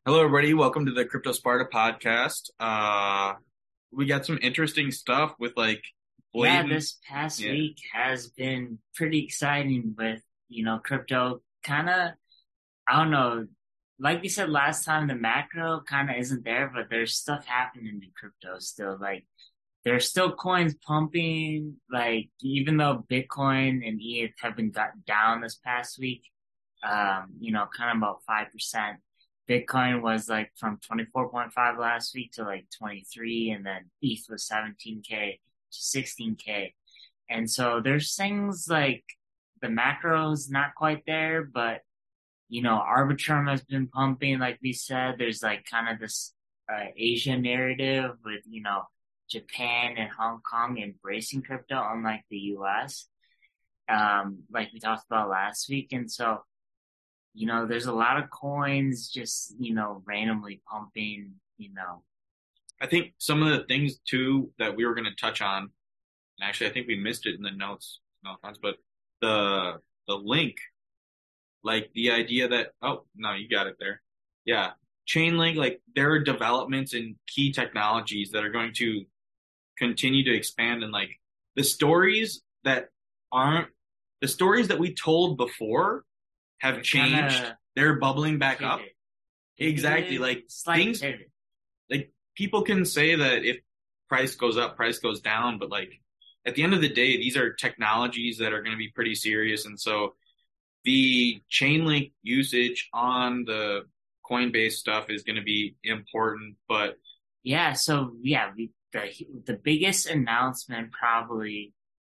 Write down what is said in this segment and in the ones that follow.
Hello, everybody. Welcome to the Crypto Sparta podcast. We got some interesting stuff with like Yeah, blatant. this past Yeah, week has been pretty exciting with, crypto kind of, I don't know, like we said last time, the macro kind of isn't there, but there's stuff happening in crypto still. Like, there's still coins pumping, like, even though Bitcoin and ETH have been got down this past week, kind of about 5%. Bitcoin was like from 24.5 last week to like 23, and then ETH was 17K to 16K. And so there's things like the macro is not quite there, but Arbitrum has been pumping, like we said. There's like kind of this Asia narrative with, Japan and Hong Kong embracing crypto, unlike the US, like we talked about last week. And so, there's a lot of coins just, randomly pumping, I think some of the things too that we were going to touch on, and actually I think we missed it in the notes, no offense, but the link, like the idea that no, you got it there. Yeah, Chainlink, like there are developments in key technologies that are going to continue to expand, and like the stories that aren't the stories that we told before have they're kind changed. of They're bubbling back up. pivot. They Exactly. pivoted, Like slight things, pivot. like people can say that if price goes up, price goes down, but like at the end of the day, these are technologies that are going to be pretty serious. And so the Chainlink usage on the Coinbase stuff is going to be important. But Yeah, so yeah, the biggest announcement probably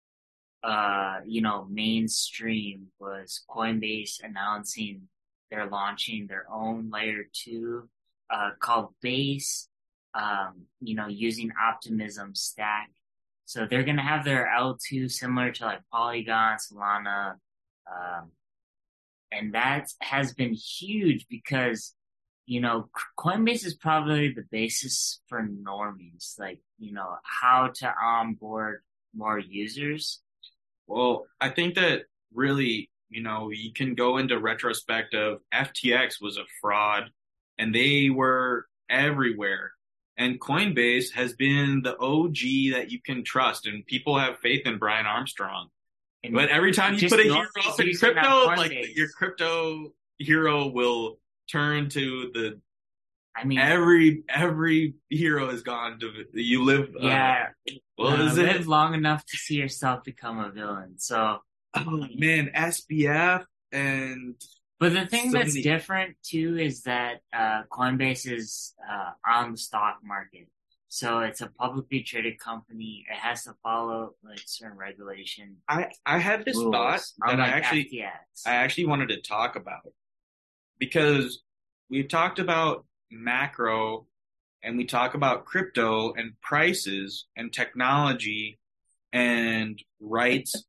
mainstream was Coinbase announcing they're launching their own layer two called Base, using Optimism Stack. So they're gonna have their L2 similar to like Polygon, Solana, um, and that has been huge because Coinbase is probably the basis for normies, like how to onboard more users. well, I think that really, you can go into retrospect of FTX was a fraud and they were everywhere. And Coinbase has been the OG that you can trust, and people have faith in Brian Armstrong. And But every time you just put a hero normies up in using that crypto, like your Coinbase. crypto hero will turn to the I mean, every hero has gone to you live yeah, what is live it? long enough to see yourself become a villain. So, Oh man, SBF and but the thing so that's many. different too is that Coinbase is on the stock market. So it's a publicly traded company. It has to follow like certain regulation I had this thought rules, that unlike I FTX. actually wanted to talk about because we've talked about macro and we talk about crypto and prices and technology and rights.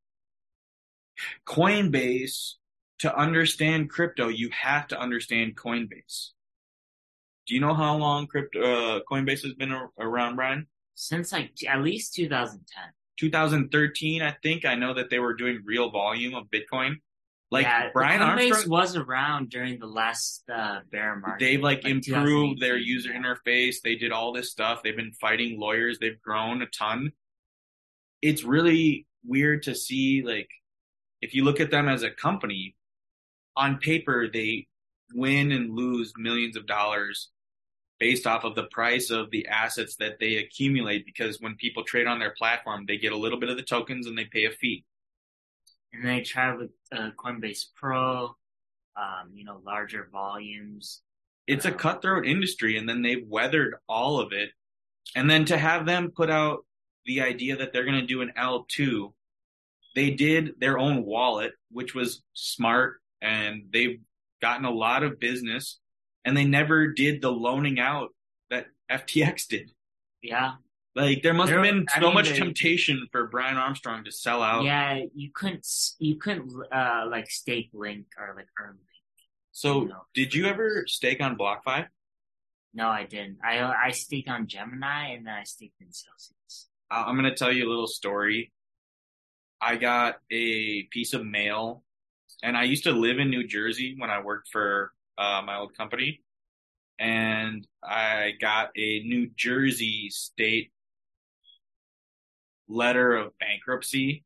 Coinbase, to understand crypto, you have to understand Coinbase. Do you know how long Coinbase has been around, Brian? Since like at least 2010. 2013, I think. I know that they were doing real volume of Bitcoin. Like Yeah, the Brian Coinbase Armstrong, was around during the last bear they've market, like like improved their 2018. user Yeah. interface. They did all this stuff. They've been fighting lawyers. They've grown a ton. It's really weird to see, like, if you look at them as a company, on paper, they win and lose millions of dollars based off of the price of the assets that they accumulate. Because when people trade on their platform, they get a little bit of the tokens and they pay a fee. And they tried with Coinbase Pro, larger volumes. It's a cutthroat industry, and then they've weathered all of it. And then to have them put out the idea that they're going to do an L2, they did their own wallet, which was smart, and they've gotten a lot of business, and they never did the loaning out that FTX did. Yeah, Like there must have there. been I so mean, much temptation for Brian Armstrong to sell out. yeah, you couldn't like stake Link or like earn Link, So, did for you years. ever stake on BlockFi? No, I didn't. I staked on Gemini and then I staked in Celsius. I'm going to tell you a little story. I got a piece of mail, and I used to live in New Jersey when I worked for my old company. and I got a New Jersey state letter of bankruptcy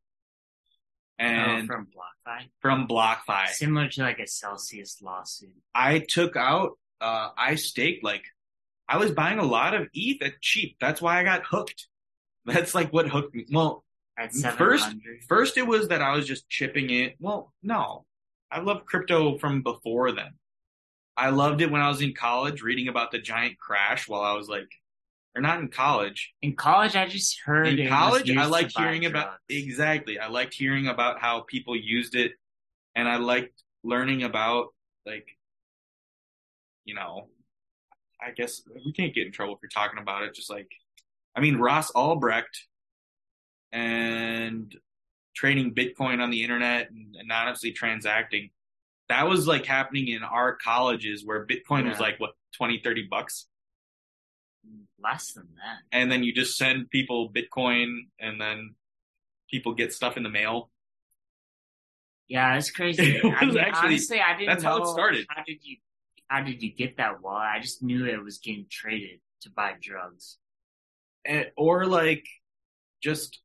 and from BlockFi, from BlockFi. similar to like a Celsius lawsuit. I took out, I staked like I was buying a lot of ETH at cheap. That's why I got hooked. That's like what hooked me. Well, At first, 700. first it was that I was just chipping in. Well, no, I loved crypto from before then. I loved it when I was in college, reading about the giant crash while I was like, or not in college. In college, I just heard In it was college, I used liked to buy hearing about, drugs. exactly. I liked hearing about how people used it, and I liked learning about, like, you know, I guess we can't get in trouble if you're talking about it. Just like, I mean, Ross Ulbricht and trading Bitcoin on the internet and anonymously transacting. That was like happening in our colleges where Bitcoin was Yeah. like, what, 20, $30? Less than that. And then you just send people Bitcoin and then people get stuff in the mail. Yeah, it's crazy. It was I mean, actually- honestly, I didn't that's know how it started. How did you get that wallet? I just knew it was getting traded to buy drugs. Or like, just,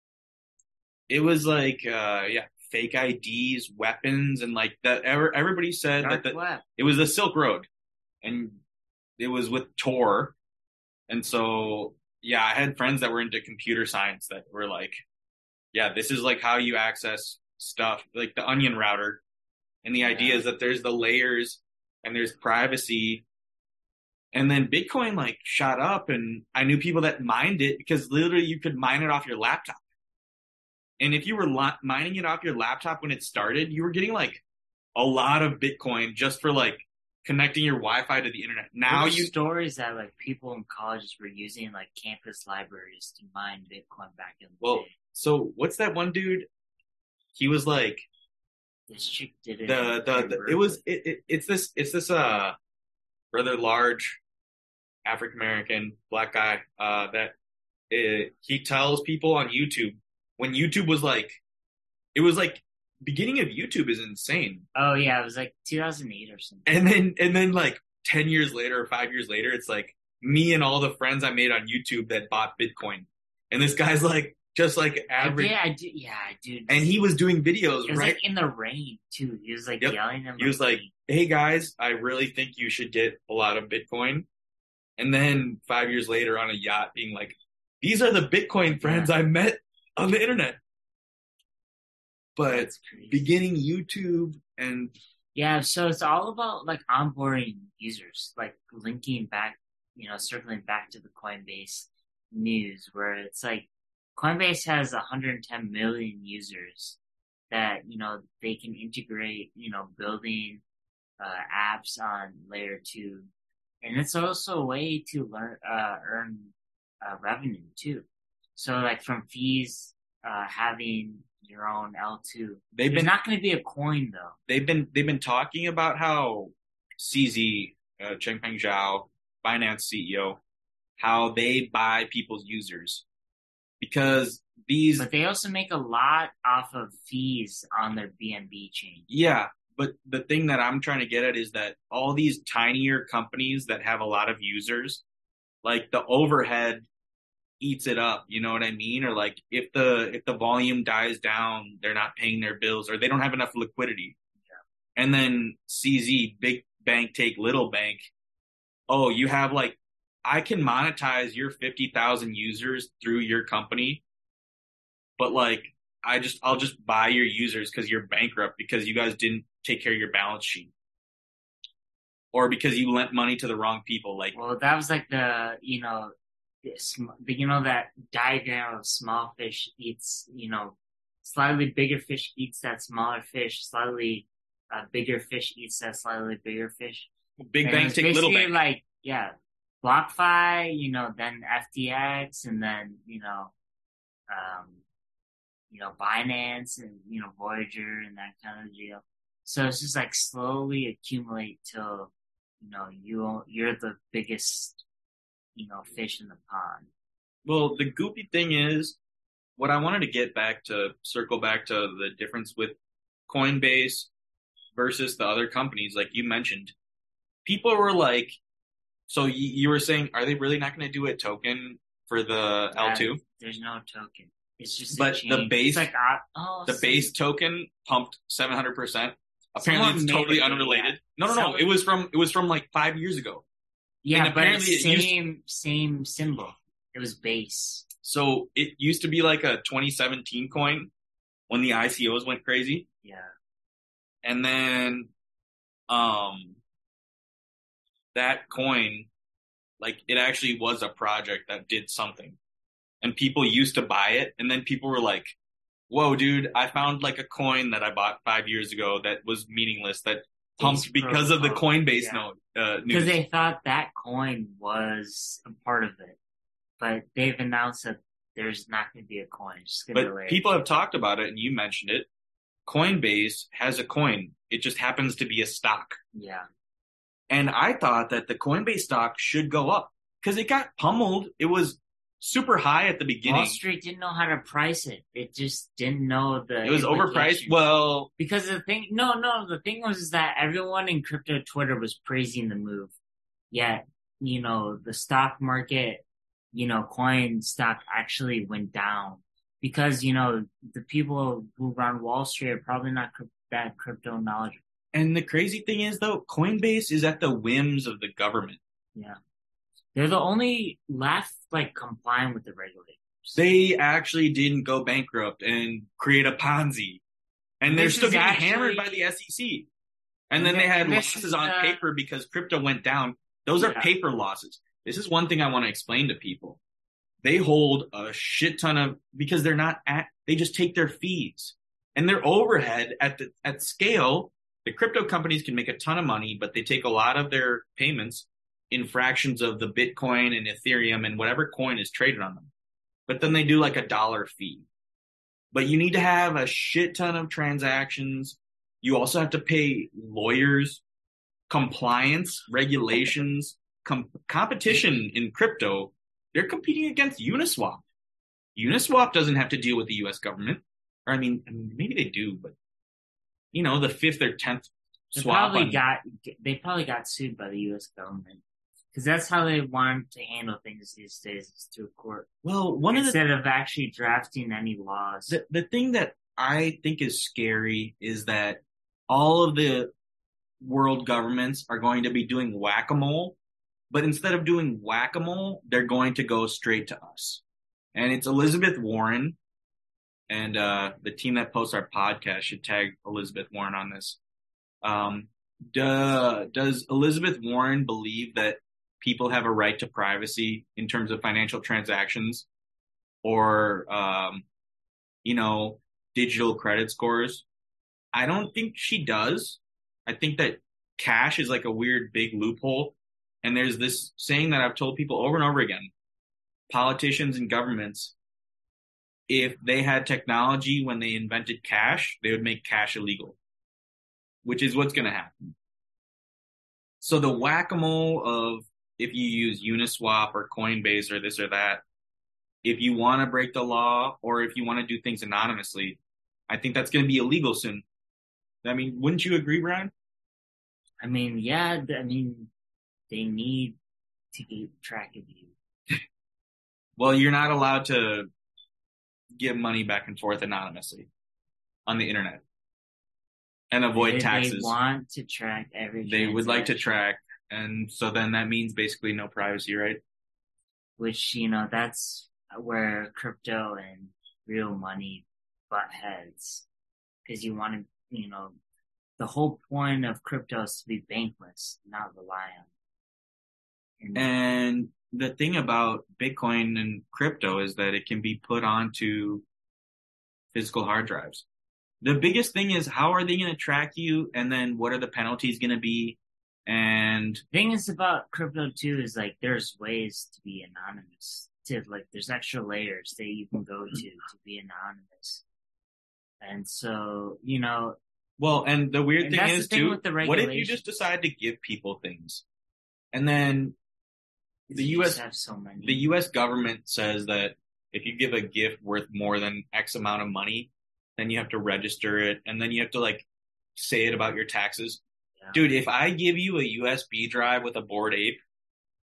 it was like, yeah, fake IDs, weapons, and like that. Everybody said Dark that web. it was the Silk Road, and it was with Tor. And so, yeah, I had friends that were into computer science that were like, yeah, this is like how you access stuff, like the onion router. And the idea Yeah. is that there's the layers and there's privacy. And then Bitcoin like shot up, and I knew people that mined it because literally you could mine it off your laptop. And if you were mining it off your laptop when it started, you were getting like a lot of Bitcoin just for like connecting your Wi-Fi to the internet. Now There were you, stories that like people in colleges were using like campus libraries to mine Bitcoin back in the well, day. so what's that one dude? He was like This chick did it. it's this rather large African American black guy that he tells people on YouTube when YouTube was like, it was like beginning of YouTube is insane. Oh yeah, it was like 2008 or something. And then like 10 years later or 5 years later, it's like me and all the friends I made on YouTube that bought Bitcoin. And this guy's like, just like average. I did. Yeah, dude. And he was doing videos, It was right? like in the rain too. He was like Yep. yelling at He was like, hey guys, I really think you should get a lot of Bitcoin. And then 5 years later on a yacht being like, these are the Bitcoin friends I met on the internet. But That's crazy. beginning YouTube and Yeah, so it's all about like onboarding users, like linking back, circling back to the Coinbase news where it's like Coinbase has 110 million users that, they can integrate, building apps on layer 2. And it's also a way to earn revenue too. So like from fees, having your own L2. There's not going to be a coin though. they've been talking about how CZ, Changpeng Zhao, Binance CEO, how they buy people's users because these. But they also make a lot off of fees on their BNB chain. Yeah, but the thing that I'm trying to get at is that all these tinier companies that have a lot of users, like the overhead eats it up, you know what I mean? Or like if the volume dies down, they're not paying their bills or they don't have enough liquidity. Yeah. And then CZ, big bank take little bank. Oh, you have like, I can monetize your 50,000 users through your company, but like I'll just buy your users because you're bankrupt because you guys didn't take care of your balance sheet. Or because you lent money to the wrong people. Like, well, that was like that diagram of small fish eats, slightly bigger fish eats that smaller fish, slightly bigger fish eats that slightly bigger fish. Big bank take little bank. Like, yeah, BlockFi, then FTX, and then, Binance and, Voyager and that kind of deal. So it's just like slowly accumulate till, you're the biggest, fish in the pond. Well, the goofy thing is, what I wanted to circle back to the difference with Coinbase versus the other companies, like you mentioned, people were like, So you were saying, are they really not going to do a token for the L2? There's no token. It's just a But the chain. base, It's like the base token pumped 700%. Apparently, someone it's made totally it, yeah. unrelated. No. It was from like 5 years ago. Yeah, And but apparently it's it used same symbol. It was base. So it used to be like a 2017 coin when the ICOs went crazy. Yeah. And then um that coin, like it actually was a project that did something. And people used to buy it, and then people were like, whoa, dude, I found like a coin that I bought 5 years ago that was meaningless, that pumped because of the Coinbase news. Because they thought that coin was a part of it. But they've announced that there's not going to be a coin. It's just going to But people have talked about it, and you mentioned it. Coinbase has a coin. It just happens to be a stock. Yeah. And I thought that the Coinbase stock should go up because it got pummeled. It was super high at the beginning. Wall Street didn't know how to price it. It just didn't know it was overpriced. Well, because the thing was that everyone in crypto Twitter was praising the move. Yet, the stock market, coin stock actually went down because, the people who run Wall Street are probably not that crypto knowledgeable. And the crazy thing is, though, Coinbase is at the whims of the government. Yeah. They're the only left, complying with the regulators. They actually didn't go bankrupt and create a Ponzi. And they're still getting hammered by the SEC. And then they had losses on paper because crypto went down. Those are paper losses. This is one thing I want to explain to people. They hold a shit ton of, because they just take their fees. And their overhead at scale, the crypto companies can make a ton of money, but they take a lot of their payments in fractions of the Bitcoin and Ethereum and whatever coin is traded on them. But then they do like $1 fee. But you need to have a shit ton of transactions. You also have to pay lawyers, compliance, regulations, competition in crypto. They're competing against Uniswap. Uniswap doesn't have to deal with the U.S. government. Or I mean, maybe they do, but the 5th or 10th swap. They probably got sued by the U.S. government. Because that's how they want to handle things these days, is through court. Well, instead of actually drafting any laws. The thing that I think is scary is that all of the world governments are going to be doing whack-a-mole, but instead of doing whack-a-mole, they're going to go straight to us. And it's Elizabeth Warren, and the team that posts our podcast should tag Elizabeth Warren on this. Does Elizabeth Warren believe that people have a right to privacy in terms of financial transactions or, digital credit scores? I don't think she does. I think that cash is like a weird big loophole. And there's this saying that I've told people over and over again. Politicians and governments, if they had technology when they invented cash, they would make cash illegal, which is what's going to happen. So the whack-a-mole of if you use Uniswap or Coinbase or this or that, if you want to break the law or if you want to do things anonymously, I think that's going to be illegal soon. I mean, wouldn't you agree, Brian? I mean, yeah. They need to keep track of you. Well, you're not allowed to give money back and forth anonymously on the internet and avoid taxes. They want to track everything. They would like to track. And so then that means basically no privacy, right? Which, that's where crypto and real money butt heads. Because you want to, the whole point of crypto is to be bankless, not rely on. And the thing about Bitcoin and crypto is that it can be put onto physical hard drives. The biggest thing is, how are they going to track you? And then what are the penalties going to be? And the thing is about crypto too is there's ways to be anonymous. There's extra layers that you can go to be anonymous. And so, Well, and the weird thing is too, what if you just decide to give people things? And then the U.S. government says that if you give a gift worth more than X amount of money, then you have to register it. And then you have to say it about your taxes. Yeah. Dude, if I give you a USB drive with a Bored Ape,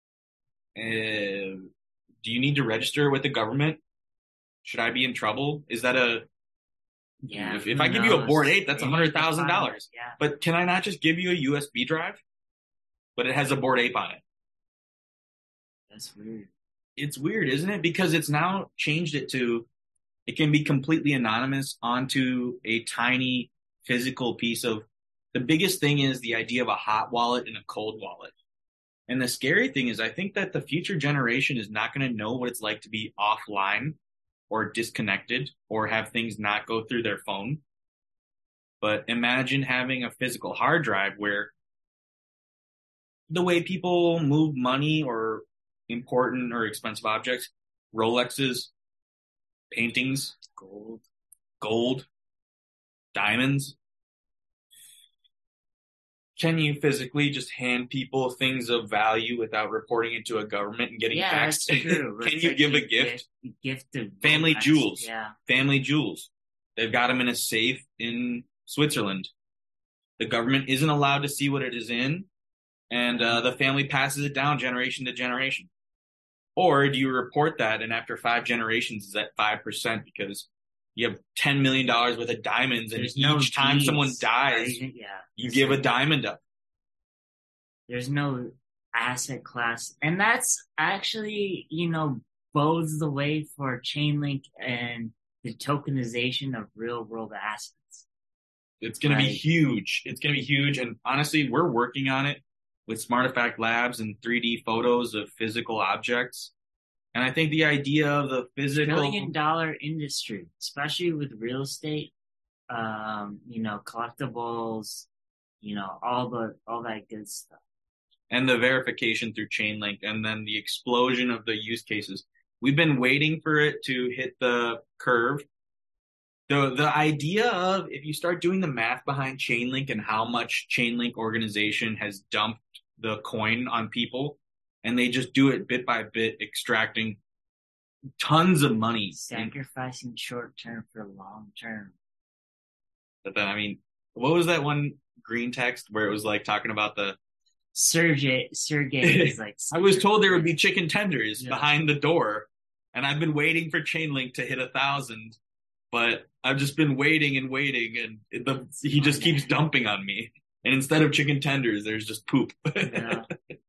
Do you need to register with the government? Should I be in trouble? Is that a Yeah, if who I give you a board knows? eight, that's They need to find it. $100,000. Yeah, But can I not just give you a USB drive? But it has a board ape on it. that's weird. It's weird, isn't it? Because it's now changed it to it can be completely anonymous onto a tiny physical piece of the biggest thing is the idea of a hot wallet and a cold wallet. And the scary thing is I think that the future generation is not going to know what it's like to be offline or disconnected or have things not go through their phone. But imagine having a physical hard drive where the way people move money or important or expensive objects, Rolexes, paintings, Gold. gold, diamonds. Can you physically just hand people things of value without reporting it to a government and getting Yeah, taxed? that's true. Can It's you like give a gift? gift of Family Rolex. jewels. Yeah. Family jewels. They've got them in a safe in Switzerland. The government isn't allowed to see what it is in, and the family passes it down generation to generation. Or do you report that, and after 5 generations, is at 5% because you have $10 million worth of diamonds, and There's each no time deeds, someone or dies, even- yeah. you give a diamond up. There's no asset class. And that's actually, bodes the way for Chainlink and the tokenization of real world assets. It's going to be Like- huge. It's going to be huge. And honestly, we're working on it with Smartifact Labs and 3D photos of physical objects. And I think the idea of the physical $1 billion industry, especially with real estate, collectibles, all that good stuff. and the verification through Chainlink and then the explosion of the use cases. We've been waiting for it to hit the curve. The idea of if you start doing the math behind Chainlink and how much Chainlink organization has dumped the coin on people, and they just do it bit by bit, extracting tons of money. Sacrificing short term for long term. But then, I mean, what was that one green text where it was like talking about the Sergey is like. I was told there would be chicken tenders Yeah. behind the door, and I've been waiting for Chainlink to hit 1,000, but I've just been waiting and waiting, and he just keeps dumping on me. And instead of chicken tenders, there's just poop. Yeah.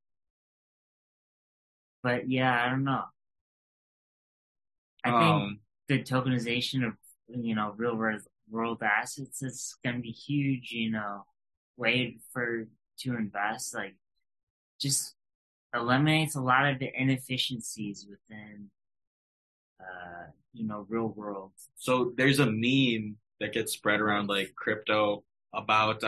But yeah, I don't know. I think the tokenization of real world assets is going to be huge. Way to invest, like just eliminates a lot of the inefficiencies within real world. So there's a meme that gets spread around like crypto about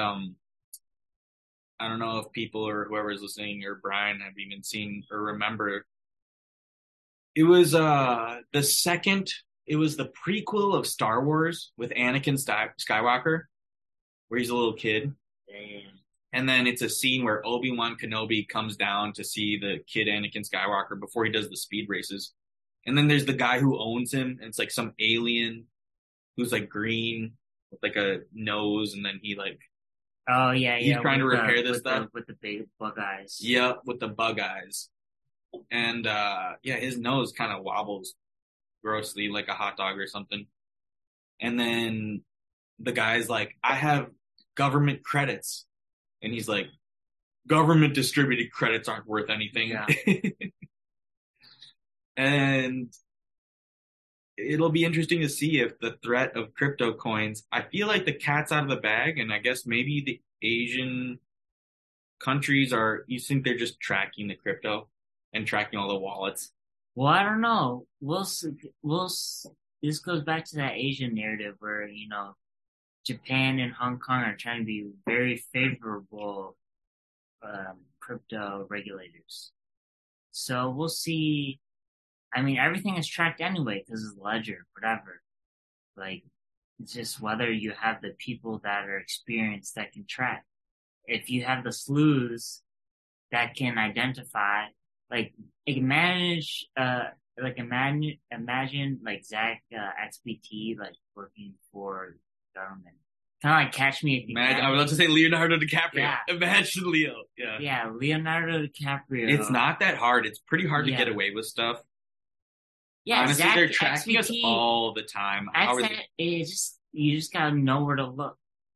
I don't know if people or whoever's listening or Brian have even seen or remember. It was the prequel of Star Wars with Anakin Skywalker, where he's a little kid. Damn. And then it's a scene where Obi-Wan Kenobi comes down to see the kid Anakin Skywalker before he does the speed races. And then there's the guy who owns him, and it's like some alien who's like green with like a nose, and then he like Oh yeah, he's trying to repair this with stuff. with the big bug eyes. Yeah, with the bug eyes. And his nose kind of wobbles grossly like a hot dog or something. And then the guy's like, I have government credits. And he's like, government distributed credits aren't worth anything. Yeah. And it'll be interesting to see if the threat of crypto coins, I feel like the cat's out of the bag, and I guess maybe the Asian countries you think they're just tracking the crypto and tracking all the wallets. Well, I don't know. This goes back to that Asian narrative where, Japan and Hong Kong are trying to be very favorable crypto regulators. So we'll see. I mean, everything is tracked anyway because it's Ledger, whatever. Like, it's just whether you have the people that are experienced that can track. If you have the sleuths that can identify, imagine like Zach XBT like working for government. Kind of like Catch Me If You Man, Can. I was about to say Leonardo DiCaprio. Yeah. Imagine Leo. Yeah. Yeah, Leonardo DiCaprio. It's not that hard. It's pretty hard to Yeah. get away with stuff. Yeah, Honestly, Zach they're tracking us XVT. all the time. How is it? You just gotta know where to look.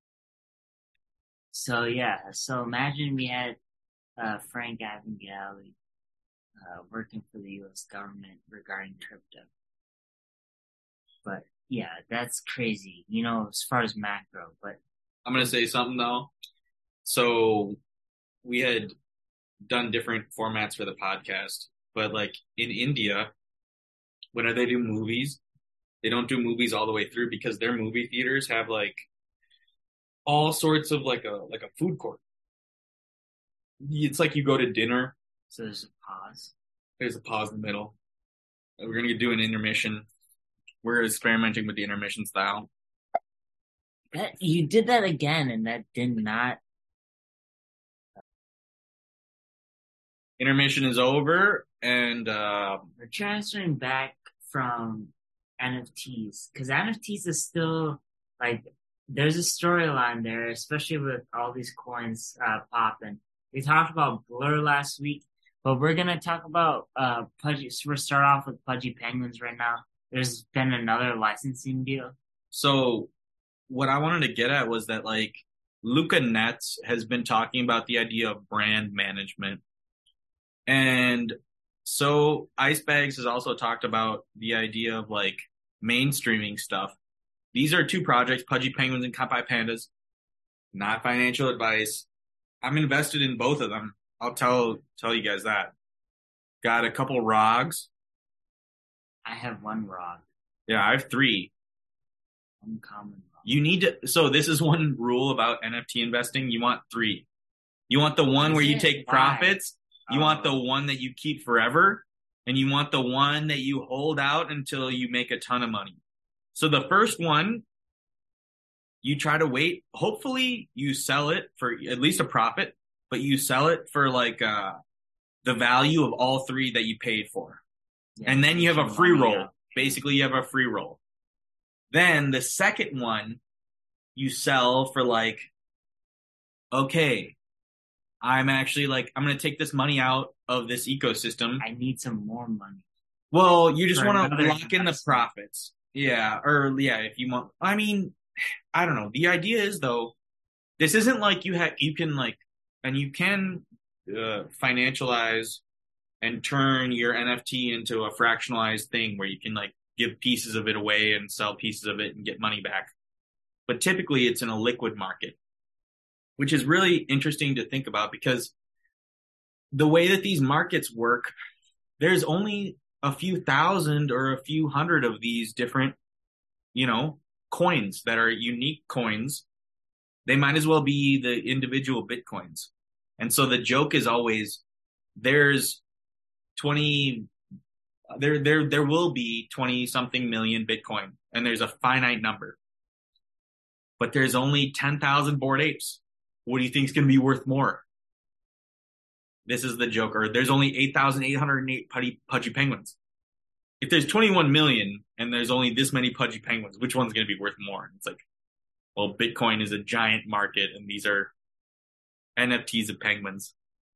So yeah, so imagine we had Frank Abagnale working for the U.S. government regarding crypto. But yeah, that's crazy. You know, as far as macro, but I'm gonna say something though. So we had done different formats for the podcast, but like in India, when they do movies, they don't do movies all the way through because their movie theaters have like all sorts of like a food court. It's like you go to dinner. so there's a pause. There's a pause in the middle. We're gonna do an intermission. We're experimenting with the intermission style. That you did that again, and that did not. Intermission is over, and We're transferring back from NFTs because NFTs is still like there's a storyline there, especially with all these coins popping. We talked about Blur last week, but we're gonna talk about Pudgy. So we're start off with Pudgy Penguins right now. There's been another licensing deal. so what I wanted to get at was that like Luca Netz has been talking about the idea of brand management. And so Icebags has also talked about the idea of like mainstreaming stuff. These are two projects, Pudgy Penguins and Kampai Pandas. Not financial advice. I'm invested in both of them. I'll tell you guys that. Got a couple ROGs. I have one ROG, Yeah, I have 3. uncommon ROG. You need to, so this is one rule about NFT investing. You want 3. You want the one Is where you it? take Why? profits. You want the Oh. one that you keep forever. And you want the one that you hold out until you make a ton of money. So the first one, you try to wait. Hopefully you sell it for at least a profit, but you sell it for like, the value of all 3 that you paid for. Yeah, And then you have get a your free money roll. out. Basically, you have a free roll. Then the second one, you sell for like, okay, I'm actually like, I'm going to take this money out of this ecosystem. I need some more money. Well, you just For want to another lock in the investment. profits. Yeah. Or yeah, if you want, I mean, I don't know. The idea is though, this isn't like you can like, and you can financialize and turn your NFT into a fractionalized thing where you can like give pieces of it away and sell pieces of it and get money back. But typically it's in a liquid market, which is really interesting to think about because the way that these markets work, there's only a few thousand or a few hundred of these different, coins that are unique coins. They might as well be the individual Bitcoins. And so the joke is always there's 20 there will be 20 something million Bitcoin and there's a finite number. But there's only 10,000 Bored Apes. What do you think is going to be worth more? This is the joke. Or there's only 8,808 Pudgy Penguins. If there's 21 million and there's only this many Pudgy Penguins, which one's going to be worth more? It's like, well, Bitcoin is a giant market and these are NFTs of penguins.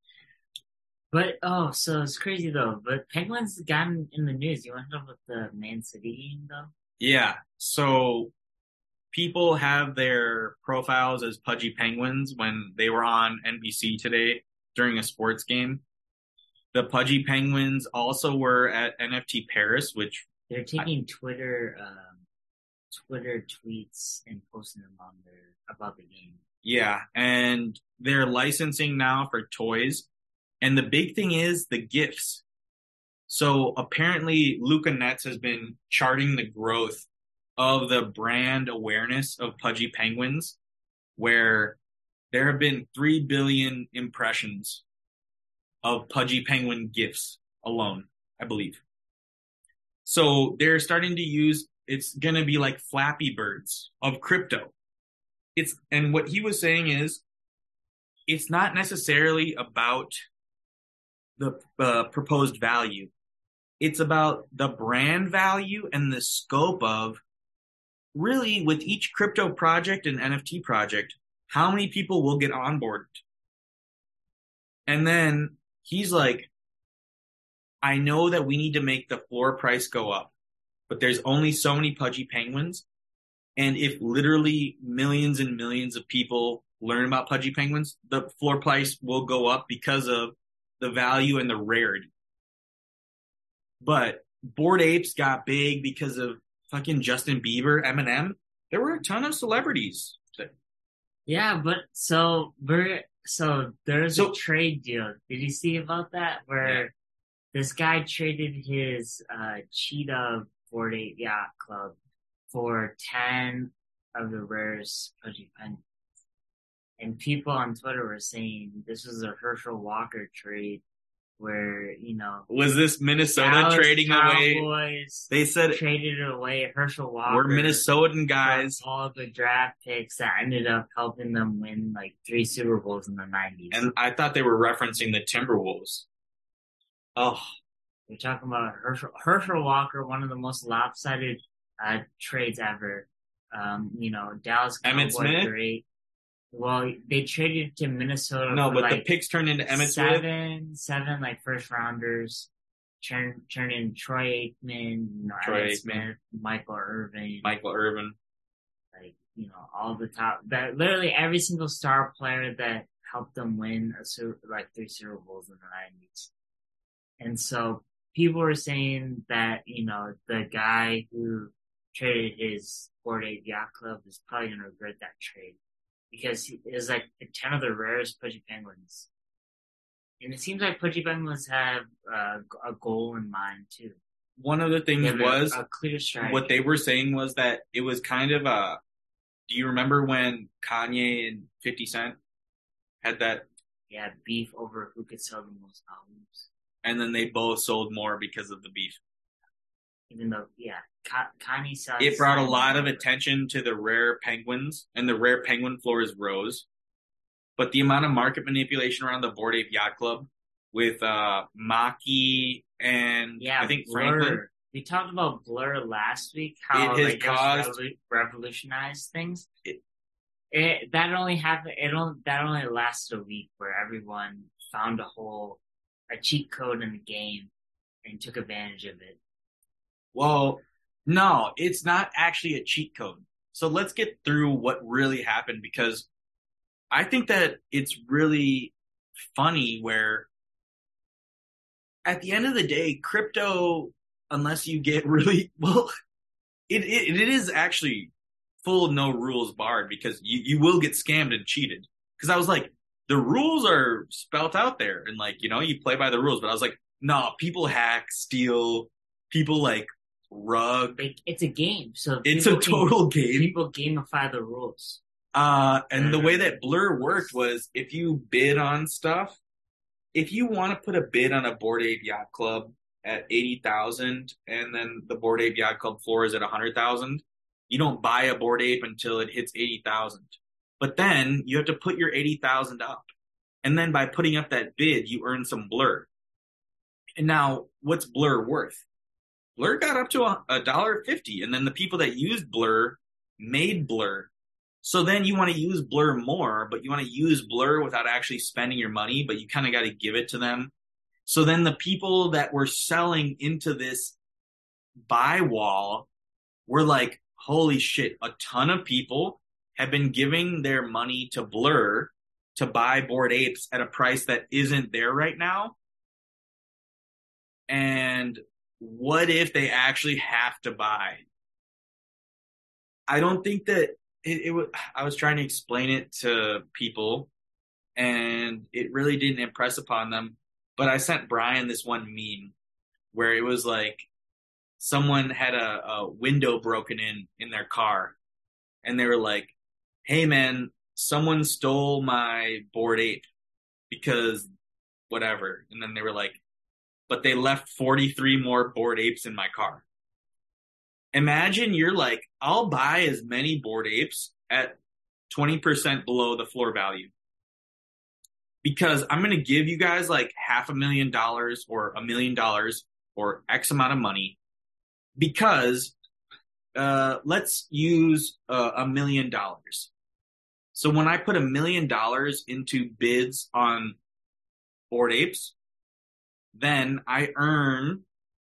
But so it's crazy though. But Penguins gotten in the news. You want to know about the Man City game though? Yeah. So people have their profiles as Pudgy Penguins when they were on NBC today during a sports game. The Pudgy Penguins also were at NFT Paris, which They're taking Twitter tweets and posting them on there about the game. yeah, and they're licensing now for toys. And the big thing is the gifts. So apparently Luca Netz has been charting the growth of the brand awareness of Pudgy Penguins, where there have been 3 billion impressions of Pudgy Penguin gifts alone, I believe. So they're starting to use, it's going to be like Flappy Birds of crypto. And what he was saying is, it's not necessarily about the proposed value. It's about the brand value and the scope of really, with each crypto project and NFT project, how many people will get onboarded? And then he's like, I know that we need to make the floor price go up, but there's only so many Pudgy Penguins. And if literally millions and millions of people learn about Pudgy Penguins, the floor price will go up because of the value and the rarity. But Bored Apes got big because of fucking Justin Bieber, Eminem. There were a ton of celebrities. Yeah, but there's a trade deal. Did you see about that? Where this guy traded his Cheetah Bored Ape Yacht Club for 10 of the rarest Pudgy Penguins. And people on Twitter were saying this was a Herschel Walker trade where, was this Minnesota Dallas trading Cowboys away? They said traded it away. Herschel Walker. We're Minnesotan guys. All the draft picks that ended up helping them win like 3 Super Bowls in the 90s. And I thought they were referencing the Timberwolves. Oh, we're talking about Herschel Walker, one of the most lopsided trades ever. Dallas Cowboys great. Well, they traded to Minnesota. No, but the picks turned into Emmitt Smith. Seven like first rounders. Turned in Troy Aikman, Smith, Michael Irvin. Like, all the top. That literally every single star player that helped them win 3 Super Bowls in the 90s. And so people were saying that, the guy who traded his Bored Ape Yacht Club is probably going to regret that trade. Because it was like 10 of the rarest Pudgy Penguins. And it seems like Pudgy Penguins have a goal in mind, too. One of the things was, a clear strike. What they were saying was that it was kind of do you remember when Kanye and 50 Cent had that? Yeah, beef over who could sell the most albums. And then they both sold more because of the beef. Even though, Kanye sells. It brought a lot of attention to the rare penguins, and the rare penguin floor is rose. But the amount of market manipulation around the Bored Ape Yacht Club with Maki and I think Blur. Franklin. We talked about Blur last week, how it has revolutionized things. That only lasted a week, where everyone found a cheat code in the game and took advantage of it. Well, no, it's not actually a cheat code. So let's get through what really happened, because I think that it's really funny where at the end of the day, crypto, unless you get really, it is actually full of no rules barred, because you will get scammed and cheated. Because I was like, the rules are spelt out there and you play by the rules. But I was like, no, people hack, steal, people rug. It's a game. So it's a total game. People gamify the rules. And the way that Blur worked was if you bid on stuff, if you want to put a bid on a Bored Ape Yacht Club at 80,000 and then the Bored Ape Yacht Club floor is at 100,000, you don't buy a Bored Ape until it hits 80,000. But then you have to put your 80,000 up. And then by putting up that bid, you earn some Blur. And now what's Blur worth? Blur got up to $1.50, and then the people that used Blur made Blur. So then you want to use Blur more, but you want to use Blur without actually spending your money, but you kind of got to give it to them. So then the people that were selling into this buy wall were like, holy shit, a ton of people have been giving their money to Blur to buy Bored Apes at a price that isn't there right now. And what if they actually have to buy? I don't think that it would. I was trying to explain it to people and it really didn't impress upon them. But I sent Brian this one meme where it was like someone had a window broken in their car and they were like, hey man, someone stole my Bored Ape because whatever. And then they were like, but they left 43 more Bored Apes in my car. Imagine you're like, I'll buy as many Bored Apes at 20% below the floor value, because I'm going to give you guys like $500,000 or $1 million or X amount of money, because let's use $1 million. So when I put $1 million into bids on Bored Apes, then I earn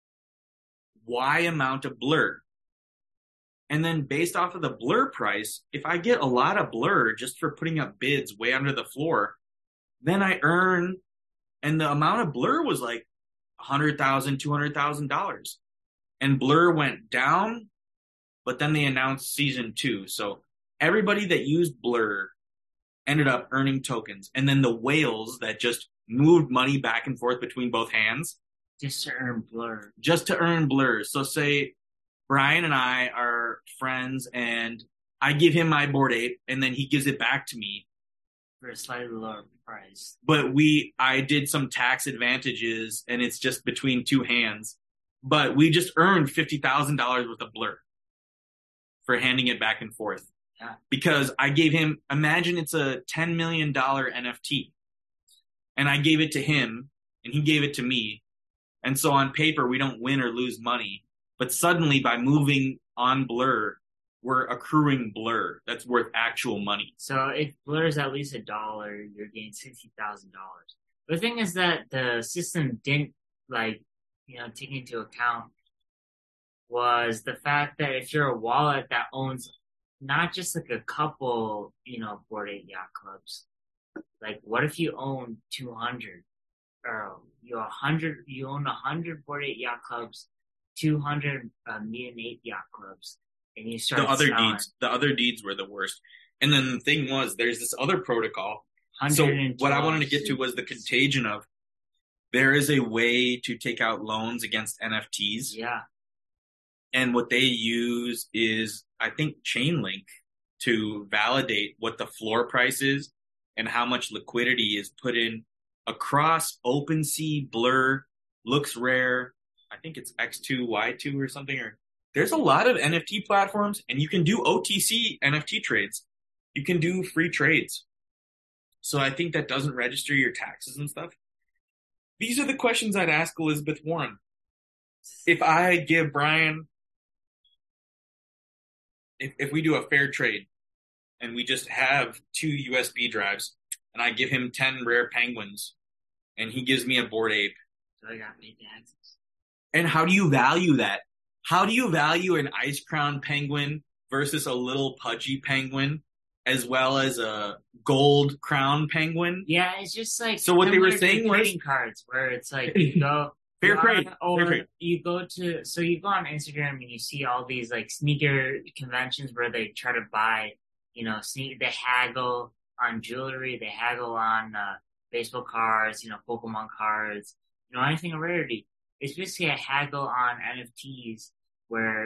Y amount of blur. And then based off of the blur price, if I get a lot of blur just for putting up bids way under the floor, then I earn, and the amount of blur was like $100,000, $200,000. And blur went down, but then they announced season 2. So everybody that used blur ended up earning tokens. And then the whales that just moved money back and forth between both hands. Just to earn blur. Just to earn blur. So say Brian and I are friends and I give him my Bored Ape and then he gives it back to me. For a slightly lower price. But I did some tax advantages and it's just between two hands. But we just earned $50,000 worth of blur for handing it back and forth. Yeah. Because I gave him, imagine it's a $10 million NFT. And I gave it to him and he gave it to me. And so on paper, we don't win or lose money. But suddenly by moving on blur, we're accruing blur that's worth actual money. So if blur is at least $1, you're getting $60,000. The thing is that the system didn't take into account was the fact that if you're a wallet that owns not just like a couple, Bored Ape Yacht Clubs, like what if you own 200 or you own 100 Bored Ape Yacht Clubs, 200 Mutant Ape Yacht Clubs, and you start the other deeds were the worst. And then the thing was, there's this other protocol. So what I wanted to get to was the contagion of there is a way to take out loans against NFTs. Yeah. And what they use is, I think, Chainlink to validate what the floor price is and how much liquidity is put in across OpenSea, Blur, Looks Rare. I think it's X2, Y2 or something. Or there's a lot of NFT platforms, and you can do OTC NFT trades. You can do free trades. So I think that doesn't register your taxes and stuff. These are the questions I'd ask Elizabeth Warren. If I give Brian, if we do a fair trade and we just have 2 USB drives and I give him 10 rare penguins and he gives me a Bored Ape. So I got paid taxes. And how do you value that? How do you value an ice crown penguin versus a little pudgy penguin as well as a gold crown penguin? Yeah, it's just like so what they were saying was trading cards where it's like you go fair trade. You go on Instagram and you see all these like sneaker conventions where they try to buy, they haggle on jewelry, they haggle on baseball cards, Pokemon cards, anything of rarity. It's basically a haggle on NFTs where,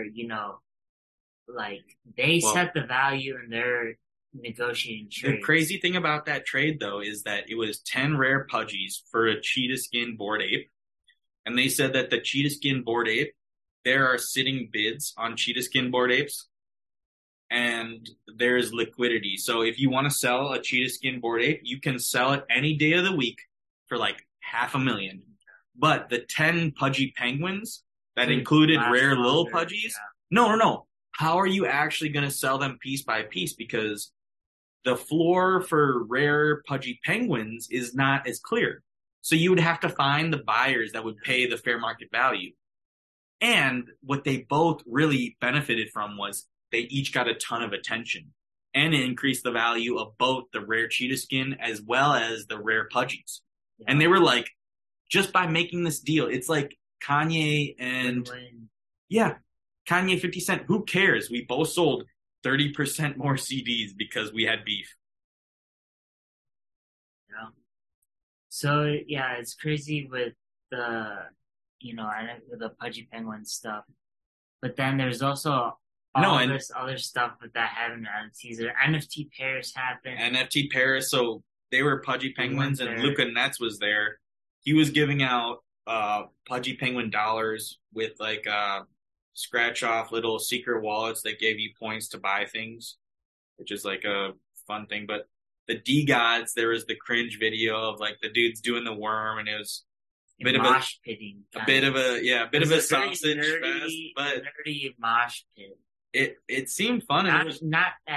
they set the value and they're negotiating trades. The crazy thing about that trade, though, is that it was 10 rare pudgies for a cheetah skin Bored Ape. And they said that the cheetah skin Bored Ape, there are sitting bids on cheetah skin Bored Apes. And there's liquidity. So if you want to sell a cheetah skin Bored Ape, you can sell it any day of the week for like $500,000. But the 10 pudgy penguins that included rare little pudgies, no. How are you actually going to sell them piece by piece? Because the floor for rare pudgy penguins is not as clear. So you would have to find the buyers that would pay the fair market value. And what they both really benefited from was they each got a ton of attention. And it increased the value of both the rare cheetah skin as well as the rare pudgies. Yeah. And they were like, just by making this deal, it's like Kanye and Kanye 50 Cent. Who cares? We both sold 30% more CDs because we had beef. Yeah. So yeah, it's crazy with the with the pudgy penguin stuff. But then there's also this other stuff that happened in NFTs. NFT Paris happened. NFT Paris, so they were pudgy penguins and Luca Netz was there. He was giving out pudgy penguin dollars with like scratch off little secret wallets that gave you points to buy things, which is like a fun thing. But the D Gods, there was the cringe video of like the dudes doing the worm, and it was a bit of a sausage fest, but nerdy mosh pit. it seemed fun, and it was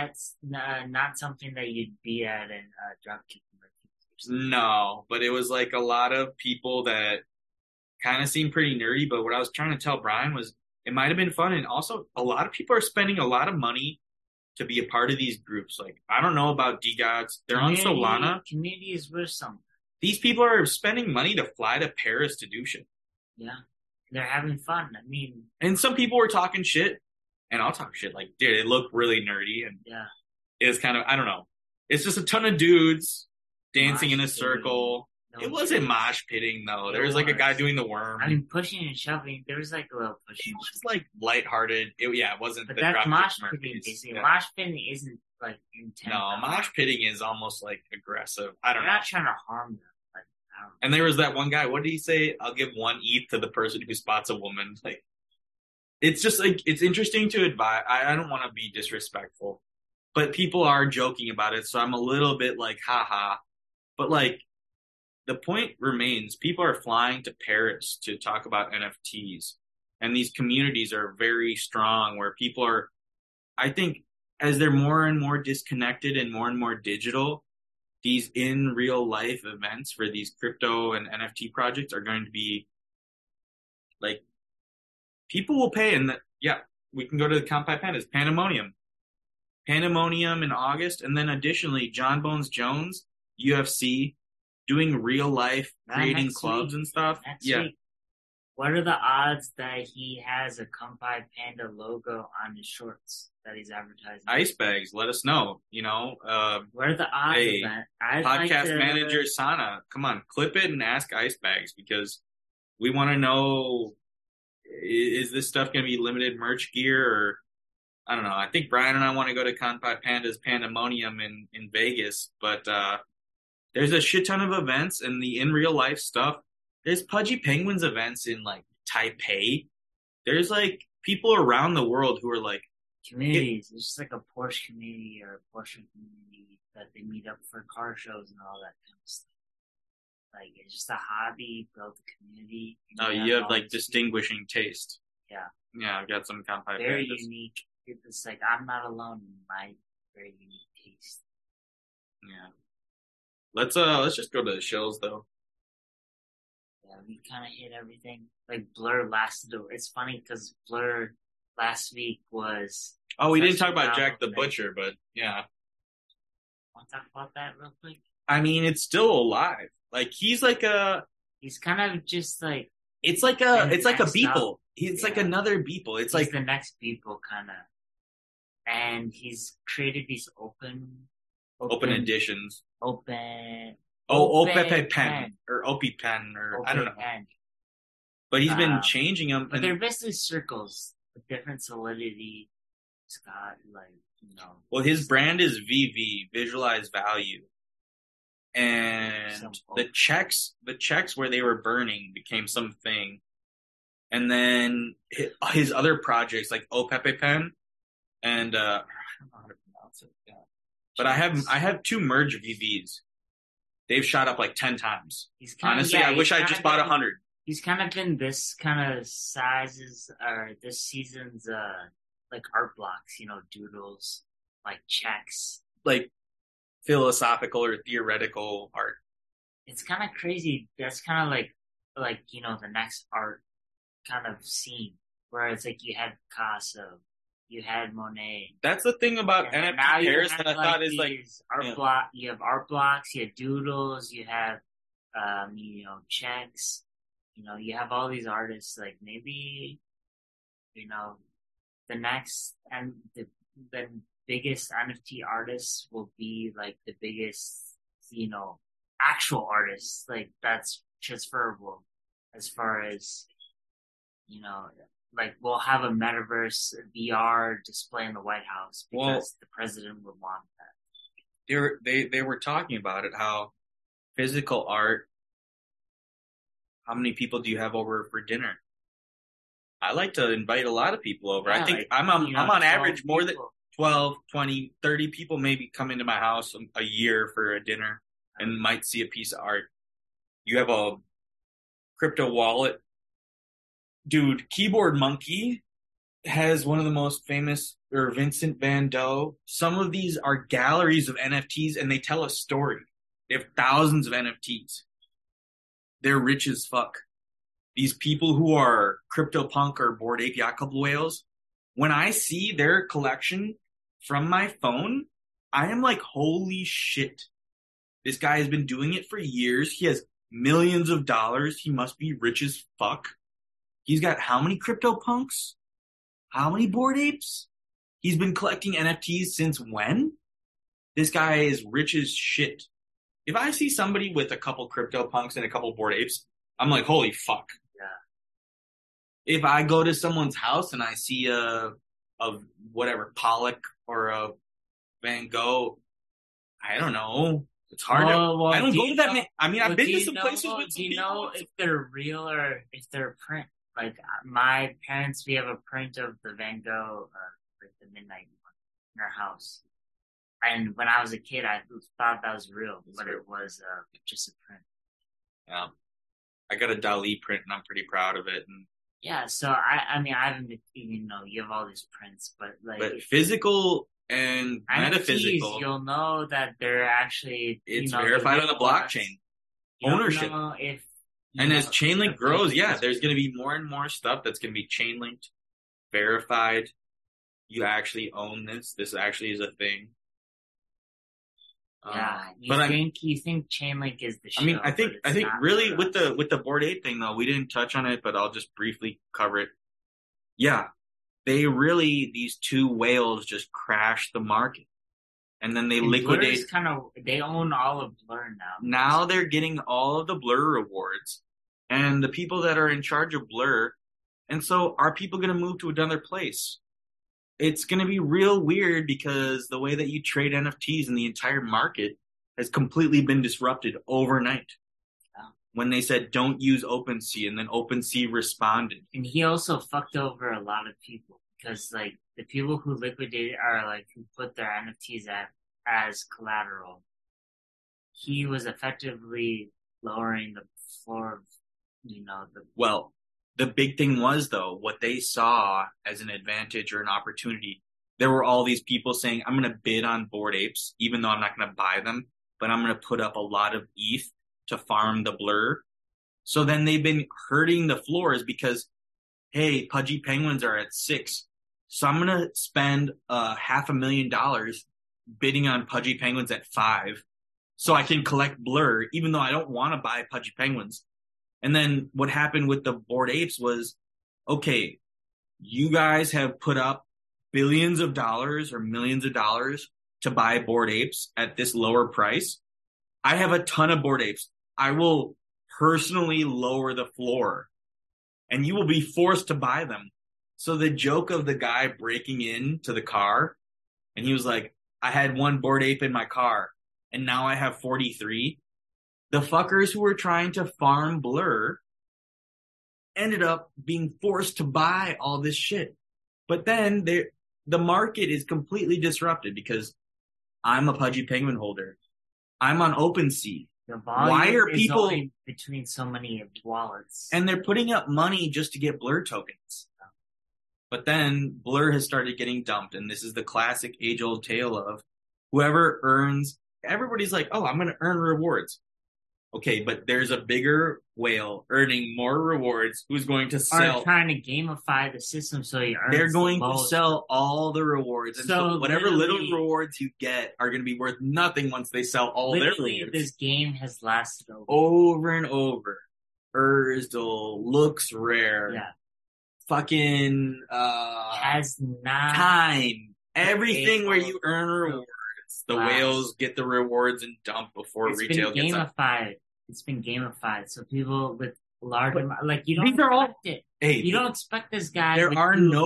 Not something that you'd be at in Dropkick Murphys. no, but it was like a lot of people that kind of seemed pretty nerdy. But what I was trying to tell Brian was it might have been fun, and also a lot of people are spending a lot of money to be a part of these groups. Like I don't know about DGods, they're on Solana. Community is worth something. These people are spending money to fly to Paris to do shit. Yeah, they're having fun. I mean, and some people were talking shit, and I'll talk shit. Like, dude, it looked really nerdy, and yeah, it was kind of I don't know. It's just a ton of dudes dancing mosh in a pitting. circle. No It wasn't shit. mosh pitting though. It There was like a guy was. doing the worm. I mean, pushing and shoving. There was like a little pushing. It was like lighthearted. Yeah, it wasn't But the that's Dropkick mosh Murphys. pitting. Basically, Yeah. mosh pitting isn't like intense. No, mosh pitting is almost like aggressive. I don't You're know. not trying to harm them. Like, I don't know. And there was that one guy. What did he say? I'll give one ETH to the person who spots a woman. Like, it's just like it's interesting to advise. I don't want to be disrespectful, but people are joking about it, so I'm a little bit like, haha. But like, the point remains: people are flying to Paris to talk about NFTs, and these communities are very strong. Where people are, I think, as they're more and more disconnected and more digital, these in real life events for these crypto and NFT projects are going to be like people will pay. And yeah, we can go to the Compi Pandas, Pandemonium in August, and then additionally John Bones Jones, UFC, doing real life creating next clubs week. and stuff. Next Yeah, week. What are the odds that he has a Kampai Panda logo on his shorts that he's advertising? ice bags. Let us know. What are the odds Hey, of that? I'd like podcast to- manager Sana, come on, clip it and ask ice bags because we want to know: is this stuff going to be limited merch gear or I don't know. I think Brian and I want to go to Kanpai Panda's Pandemonium in Vegas, but there's a shit ton of events and the in real life stuff. There's Pudgy Penguins events in like Taipei. There's like people around the world who are like, communities. It's just like a Porsche community or a Porsche community that they meet up for car shows and all that kind of stuff. Like it's just a hobby, build a community. oh, you have all like these distinguishing taste. Yeah. Yeah, I've got some Kanpai people. Very Pandas. unique. It's like I'm not alone in my very unique taste. Yeah. Let's just go to the shows though. Yeah, we kind of hit everything. Like Blur lasted. It's funny because Blur last week was. Oh, we didn't talk Festival about Jack the Night. Butcher, but yeah. Want to talk about that real quick? I mean, it's still alive. Like he's like He's kind of just like it's like And a next Beeple. up, It's like yeah. another Beeple. It's he's like the next people kind of, and he's created these open editions. open. Oh, open Opepe Pen or Opie Pen or I don't know. pen. But he's been Um, changing them. But they're basically circles with different solidity. It's got like Well, his brand is VV, Visualize Value, and Simple. the checks where they were burning became something, and then his other projects like Opepe Pen and I don't know how to pronounce it. Yeah. But I have two merge VVs. They've shot up like 10 times. He's kinda, Honestly, yeah, I wish he's I kinda just bought been- 100. He's kind of been this kind of sizes or this season's like art blocks, doodles, like checks. Like philosophical or theoretical art. It's kind of crazy. That's kind of like the next art kind of scene where it's like you had Picasso, you had Monet. That's the thing about and NFT now you Paris have, that I thought is like these art yeah. block. You have art blocks, you have doodles, you have checks. You have all these artists. Like maybe the next and the biggest NFT artists will be like the biggest actual artists. Like that's transferable as far as like we'll have a metaverse VR display in the White House because the president would want that. They were talking about it, how physical art, how many people do you have over for dinner? I like to invite a lot of people over. Yeah, I think like, I'm on 12 average more than people. 12, 20, 30 people maybe come into my house a year for a dinner and might see a piece of art. You have a crypto wallet. Dude, Keyboard Monkey has one of the most famous, or Vincent Van Gogh. Some of these are galleries of NFTs, and they tell a story. They have thousands of NFTs. They're rich as fuck. These people who are CryptoPunk or Bored Ape Yacht Club whales, when I see their collection from my phone, I am like, holy shit. This guy has been doing it for years. He has millions of dollars. He must be rich as fuck. He's got how many CryptoPunks? How many Bored Apes? He's been collecting NFTs since when? This guy is rich as shit. If I see somebody with a couple CryptoPunks and a couple Bored Apes, I'm like, holy fuck. Yeah. If I go to someone's house and I see a whatever, Pollock or a Van Gogh, I don't know. It's hard to, I don't go to that. I mean, I've been to some places with some do you people. know if they're real or if they're print? Like my parents, we have a print of the Van Gogh, like the Midnight one in our house. And when I was a kid, I thought that was real, but it was just a print. Yeah, I got a Dali print, and I'm pretty proud of it. And yeah, so I mean, I haven't, you have all these prints, but like physical and NFTs, metaphysical, you'll know that they're actually it's verified on the blockchain. Ownership. If and as Chainlink grows, yeah, there's going to be more and more stuff that's going to be chain linked, verified. You actually own this. This actually is a thing. Yeah, you think Chainlink is the show? I mean, I think really with the Bored Ape thing though, we didn't touch on it, but I'll just briefly cover it. Yeah, these two whales just crashed the market, and then they liquidate. They own all of Blur now. Now they're getting all of the Blur rewards, and the people that are in charge of Blur, and so are people going to move to another place? It's going to be real weird because the way that you trade NFTs in the entire market has completely been disrupted overnight. Yeah. When they said don't use OpenSea, and then OpenSea responded. And he also fucked over a lot of people because like the people who liquidated are like who put their NFTs as collateral. He was effectively lowering the floor of, the big thing was, though, what they saw as an advantage or an opportunity. There were all these people saying, I'm going to bid on Bored Apes, even though I'm not going to buy them, but I'm going to put up a lot of ETH to farm the Blur. So then they've been hurting the floors because, hey, Pudgy Penguins are at 6. So I'm going to spend $500,000 bidding on Pudgy Penguins at 5 so I can collect Blur, even though I don't want to buy Pudgy Penguins. And then what happened with the Bored Apes was, okay, you guys have put up billions of dollars or millions of dollars to buy Bored Apes at this lower price. I have a ton of Bored Apes. I will personally lower the floor and you will be forced to buy them. So the joke of the guy breaking into the car and he was like, I had one Bored Ape in my car and now I have 43. The fuckers who were trying to farm Blur ended up being forced to buy all this shit. But then the market is completely disrupted because I'm a Pudgy Penguin holder. I'm on OpenSea. Why are people between so many wallets? And they're putting up money just to get Blur tokens. But then Blur has started getting dumped, and this is the classic age-old tale of whoever earns. Everybody's like, "Oh, I'm going to earn rewards." Okay, but there's a bigger whale earning more rewards who's going to sell. Are trying to gamify the system so you earn. They're going to sell all the rewards. And so whatever little rewards you get are going to be worth nothing once they sell all their rewards. This game has lasted over and over. Urzdel looks rare. Yeah. Fucking has not time. Everything where you earn rewards. The whales get the rewards and dump before retail gets up. It's been gamified. So people with large amount, like you don't expect it. Hey, you don't expect this guy. There are no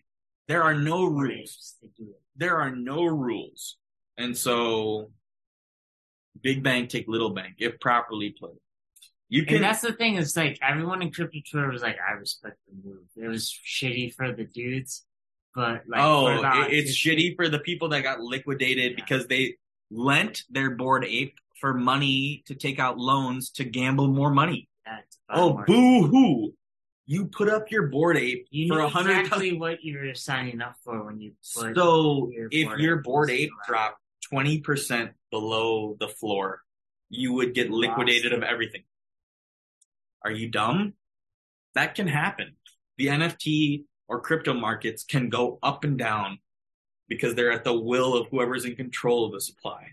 rules. There are no rules. And so big bank take little bank if properly played. And that's the thing, is like everyone in crypto Twitter was like, I respect the move. It was shitty for the dudes. But like, it's shitty for the people that got liquidated because they lent their Bored Ape for money to take out loans to gamble more money. Boo-hoo. You put up your Bored Ape You for knew 100. exactly what you were signing up for when you put So your if Bored your Ape Bored was Ape around. dropped 20% below the floor, you would get liquidated of everything. Are you dumb? That can happen. The NFT or crypto markets can go up and down because they're at the will of whoever's in control of the supply.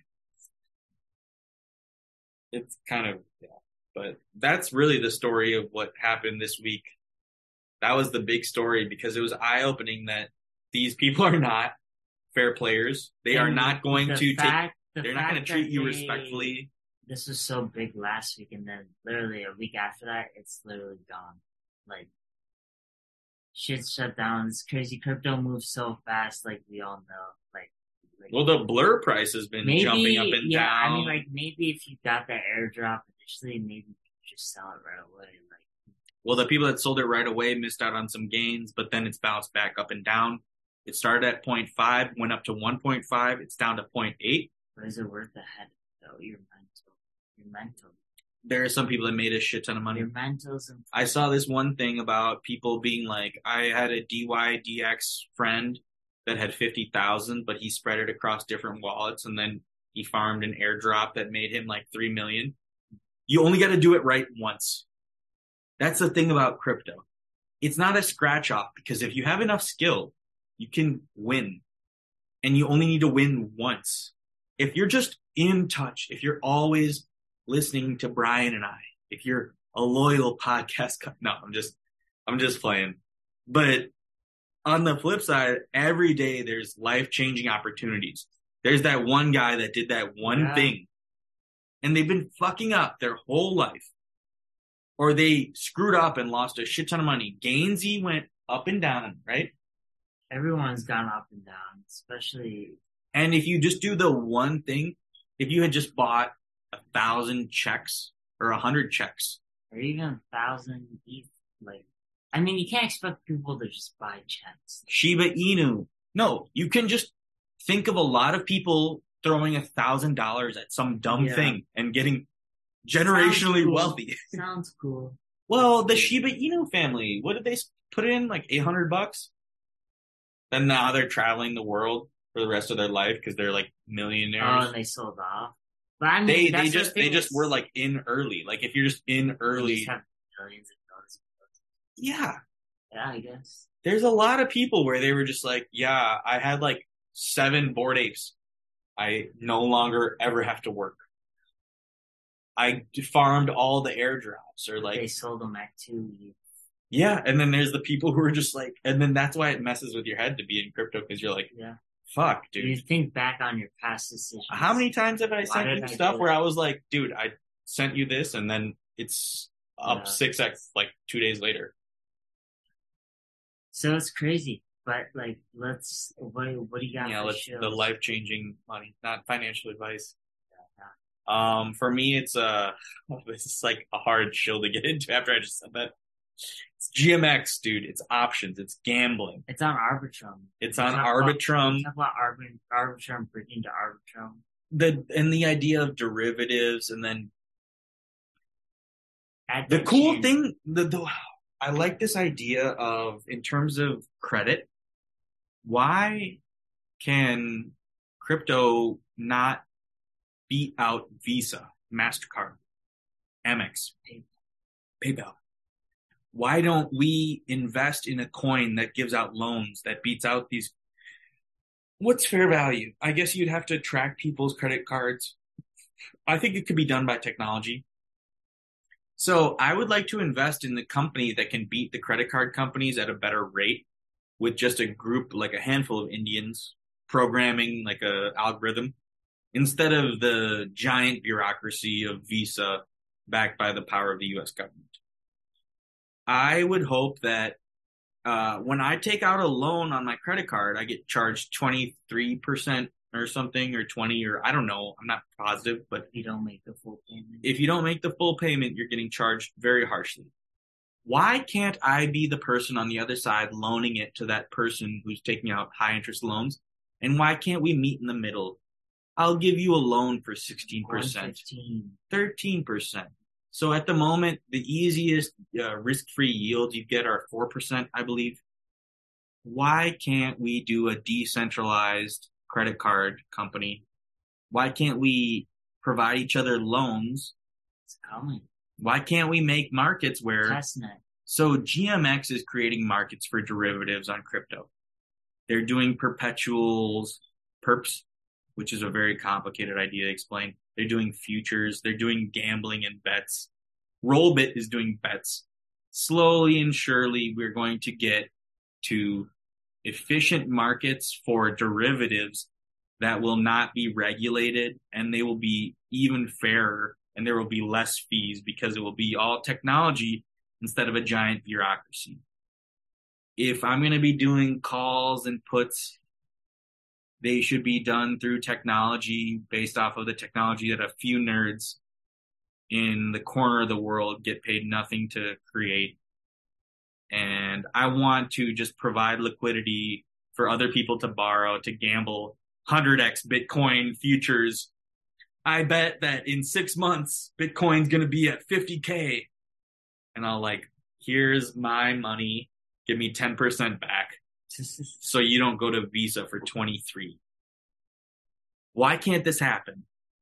It's kind of, yeah. But that's really the story of what happened this week. That was the big story because it was eye-opening that these people are not fair players. They are And not going the to fact- the they're not going fact to treat that you they- respectfully. This was so big last week, and then literally a week after that, it's literally gone. Like, shit's shut down. It's crazy. Crypto moves so fast, like we all know. Like Well, the Blur price has been maybe, jumping up and yeah. down. I mean, like maybe if you got that airdrop initially, maybe you could just sell it right away. Like, Well, the people that sold it right away missed out on some gains, but then it's bounced back up and down. It started at 0.5, went up to 1.5. It's down to 0.8. but is it worth the head though? You're mental. You're mental. There are some people that made a shit ton of money. Your mental's important. I saw this one thing about people being like, I had a DYDX friend that had 50,000, but he spread it across different wallets, and then he farmed an airdrop that made him like 3 million. You only got to do it right once. That's the thing about crypto. It's not a scratch off because if you have enough skill, you can win, and you only need to win once. If you're just in touch, if you're always listening to Brian and I, if you're a loyal podcast, no, I'm just playing. But on the flip side, every day there's life-changing opportunities. There's that one guy that did that one thing, and they've been fucking up their whole life. Or they screwed up and lost a shit ton of money. Gainsey went up and down, right? Everyone's gone up and down, especially. And if you just do the one thing, if you had just bought 1,000 checks or 100 checks, or even 1,000 ETH, like, I mean, you can't expect people to just buy checks. Shiba Inu. No, you can just think of a lot of people throwing $1,000 at some dumb thing and getting generationally cool. wealthy. Sounds cool. Well, the Shiba Inu family, what did they put in? Like $800? And now they're traveling the world for the rest of their life because they're like millionaires. Oh, and they sold off. But I mean, they just were like in early. Like if you're just in early, you just have millions of dollars. yeah. Yeah, I guess. There's a lot of people where they were just like, yeah, I had like 7 Bored Apes. I no longer ever have to work. I farmed all the airdrops, or like they sold them at 2. Yeah, and then there's the people who are just like, and then that's why it messes with your head to be in crypto because you're like, yeah, fuck, dude. You think back on your past decisions. How many times have I Why sent did you I stuff do where it? I was like, dude, I sent you this, and then it's up 6x like 2 days later. So it's crazy, but like, what do you got? Yeah, for let's shows? the life changing money, not financial advice. Yeah. For me, it's this is like a hard shill to get into after I just said that. It's GMX, dude. It's options. It's gambling. It's on Arbitrum. It's on Arbitrum. Talk about Arbitrum bridging to Arbitrum. The idea of derivatives, and then Add the that cool shit. thing. I like this idea of, in terms of credit, why can crypto not beat out Visa, MasterCard, Amex, PayPal? Why don't we invest in a coin that gives out loans that beats out these? What's fair value? I guess you'd have to track people's credit cards. I think it could be done by technology. So I would like to invest in the company that can beat the credit card companies at a better rate with just a group, like a handful of Indians programming like a algorithm, instead of the giant bureaucracy of Visa backed by the power of the U.S. government. I would hope that when I take out a loan on my credit card, I get charged 23% or something, or 20, or I don't know. I'm not positive, but If you don't make the full payment. if you don't make the full payment, you're getting charged very harshly. Why can't I be the person on the other side loaning it to that person who's taking out high interest loans? And why can't we meet in the middle? I'll give you a loan for 16%, 115. 13%. So at the moment, the easiest risk-free yields you get are 4%, I believe. Why can't we do a decentralized credit card company? Why can't we provide each other loans? It's coming. Why can't we make markets where... Testnet. So GMX is creating markets for derivatives on crypto. They're doing perpetuals, perps, which is a very complicated idea to explain. They're doing futures. They're doing gambling and bets. Rollbit is doing bets. Slowly and surely, we're going to get to efficient markets for derivatives that will not be regulated, and they will be even fairer, and there will be less fees because it will be all technology instead of a giant bureaucracy. If I'm going to be doing calls and puts, they should be done through technology based off of the technology that a few nerds in the corner of the world get paid nothing to create. And I want to just provide liquidity for other people to borrow, to gamble 100x Bitcoin futures. I bet that in 6 months, Bitcoin's going to be at 50K. And I'll like, here's my money. Give me 10% back. So you don't go to Visa for 23. Why can't this happen?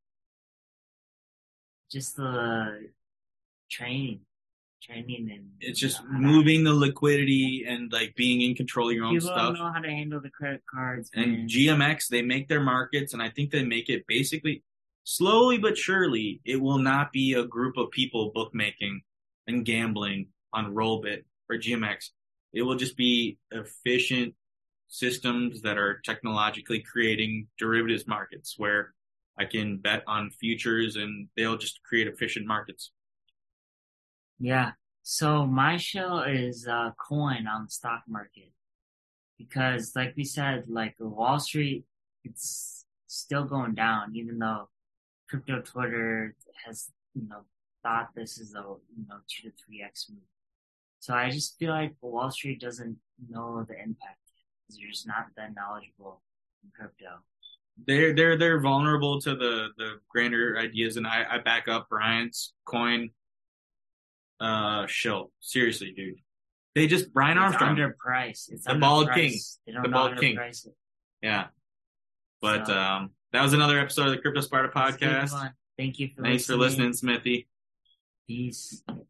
Just the training and it's just moving the liquidity and like being in control of your own people stuff. Don't know how to handle the credit cards. And GMX, they make their markets, and I think they make it basically slowly but surely. It will not be a group of people bookmaking and gambling on Rollbit or GMX. It will just be efficient systems that are technologically creating derivatives markets where I can bet on futures and they'll just create efficient markets. Yeah. So my show is coin on the stock market because like we said, like Wall Street, it's still going down, even though crypto Twitter has, thought this is a, 2 to 3x move. So I just feel like Wall Street doesn't know the impact because they're just not that knowledgeable in crypto. They're vulnerable to the grander ideas, and I back up Brian's coin show. Seriously, dude. They just Brian Armstrong. Underpriced. It's the bald king. They don't the know bald how to king. price it. Yeah. But that was another episode of the Crypto Sparta podcast. Thank you for Thanks for listening, Smithy. Peace.